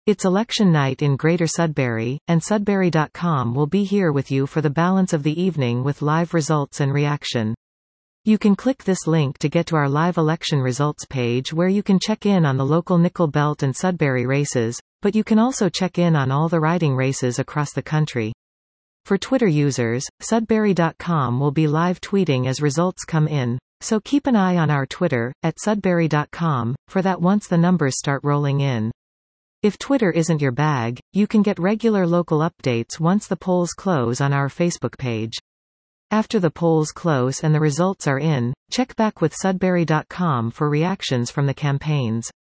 It's election night in Greater Sudbury, and Sudbury.com will be here with you for the balance of the evening with live results and reaction. You can click this link to get to our live election results page where you can check in on the local Nickel Belt and Sudbury races, but you can also check in on all the riding races across the country. For Twitter users, Sudbury.com will be live tweeting as results come in, so keep an eye on our Twitter, @Sudbury.com, for that once the numbers start rolling in. If Twitter isn't your bag, you can get regular local updates once the polls close on our Facebook page. After the polls close and the results are in, check back with Sudbury.com for reactions from the campaigns.